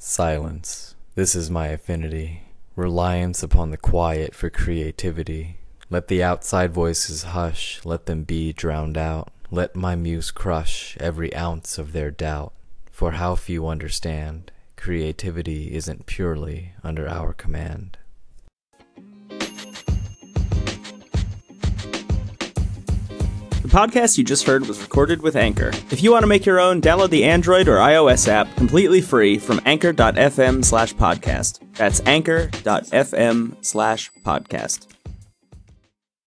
Silence. This is my affinity. Reliance upon the quiet for creativity. Let the outside voices hush, let them be drowned out. Let my muse crush every ounce of their doubt. For how few understand, creativity isn't purely under our command. The podcast you just heard was recorded with Anchor. If you want to make your own, download the Android or iOS app completely free from anchor.fm/podcast. That's anchor.fm/podcast.